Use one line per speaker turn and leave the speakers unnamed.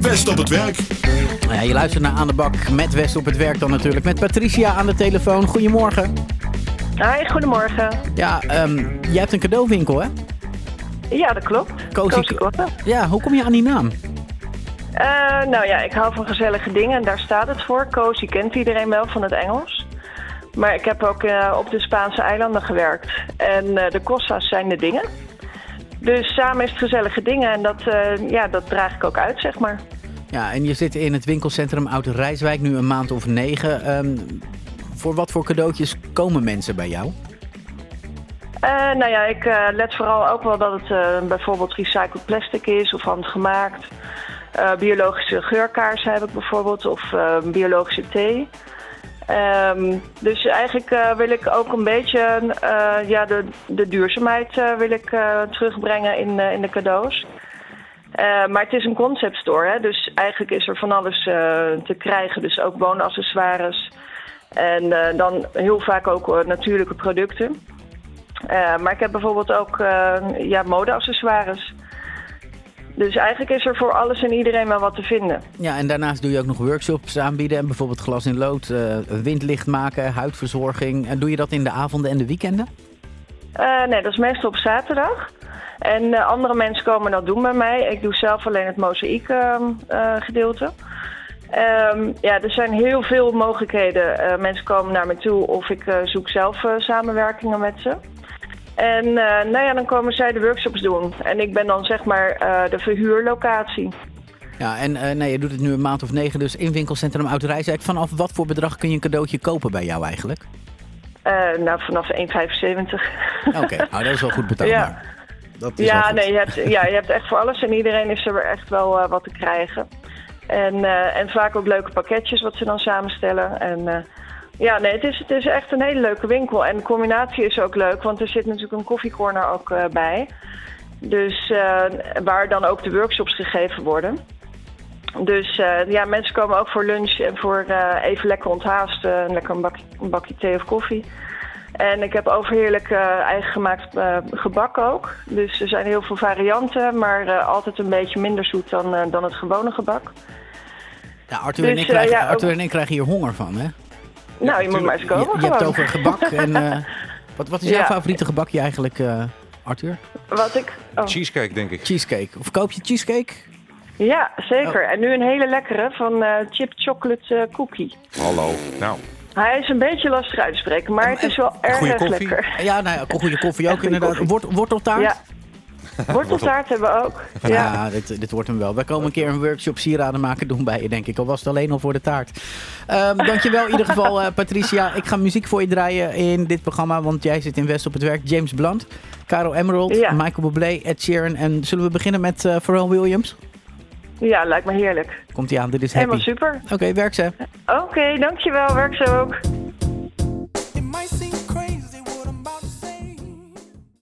West op het werk.
Ja, je luistert naar Aan de Bak met West op het werk dan natuurlijk. Met Patricia aan de telefoon. Goedemorgen.
Hi, goedemorgen.
Ja, jij hebt een cadeauwinkel, hè?
Ja, dat klopt.
Cozy
Kotten.
Ja, hoe kom je aan die naam?
Nou ja, ik hou van gezellige dingen en daar staat het voor. Cozy kent iedereen wel van het Engels. Maar ik heb ook op de Spaanse eilanden gewerkt. En de Costa's zijn de dingen. Dus samen is het gezellige dingen en dat draag ik ook uit, zeg maar.
Ja, en je zit in het winkelcentrum Oude Rijswijk nu een maand of 9. Voor wat voor cadeautjes komen mensen bij jou?
Nou ja, ik let vooral ook wel dat het bijvoorbeeld recycled plastic is of handgemaakt. Biologische geurkaarsen heb ik bijvoorbeeld of biologische thee. Dus eigenlijk wil ik ook een beetje de duurzaamheid wil ik terugbrengen in de cadeaus. Maar het is een concept store, hè? Dus eigenlijk is er van alles te krijgen. Dus ook woonaccessoires en dan heel vaak ook natuurlijke producten. Maar ik heb bijvoorbeeld ook modeaccessoires. Dus eigenlijk is er voor alles en iedereen wel wat te vinden.
Ja, en daarnaast doe je ook nog workshops aanbieden. En bijvoorbeeld glas in lood, windlicht maken, huidverzorging. En doe je dat in de avonden en de weekenden?
Nee, dat is meestal op zaterdag. En andere mensen komen dat doen bij mij. Ik doe zelf alleen het mozaïek gedeelte. Er zijn heel veel mogelijkheden. Mensen komen naar me toe of ik zoek zelf samenwerkingen met ze. En dan komen zij de workshops doen. En ik ben dan zeg maar de verhuurlocatie. Ja,
en je doet het nu een maand of 9, dus in winkelcentrum Oude Rijswijk. Vanaf wat voor bedrag kun je een cadeautje kopen bij jou eigenlijk?
Vanaf 1,75.
Oké, nou dat is wel goed betaalbaar.
Ja.
Dat is wel goed.
Je hebt echt voor alles en iedereen is er echt wel wat te krijgen. En vaak ook leuke pakketjes wat ze dan samenstellen. En het is echt een hele leuke winkel. En de combinatie is ook leuk, want er zit natuurlijk een koffiecorner ook bij. Dus waar dan ook de workshops gegeven worden. Dus mensen komen ook voor lunch en voor even lekker onthaasten. Lekker een bakje thee of koffie. En ik heb overheerlijk eigen gemaakt gebak ook. Dus er zijn heel veel varianten, maar altijd een beetje minder zoet dan het gewone gebak.
Ja, Arthur en ik krijgen hier honger van, hè?
Nou, je moet maar eens komen.
Je hebt het over gebak. En wat is jouw favoriete gebakje eigenlijk, Arthur?
Cheesecake, denk ik.
Cheesecake. Of koop je cheesecake?
Ja, zeker. Oh. En nu een hele lekkere van chip chocolate cookie.
Hallo. Nou.
Hij is een beetje lastig uit te spreken, maar het is wel erg lekker.
Ja, nou ja, goede koffie ook inderdaad. Worteltaart?
Ja. Worteltaart hebben we ook.
Ja, dit wordt hem wel. Wij komen een keer een workshop sieraden maken doen bij je, denk ik. Al was het alleen al voor de taart. Dankjewel in ieder geval, Patricia. Ik ga muziek voor je draaien in dit programma, want jij zit in West op het werk. James Blunt, Caro Emerald, Michael Bublé, Ed Sheeran. En zullen we beginnen met Pharrell Williams?
Ja, lijkt me heerlijk.
Komt ie aan, dit is Happy.
Helemaal super.
Oké, werk ze.
Oké, dankjewel. Werk ze ook.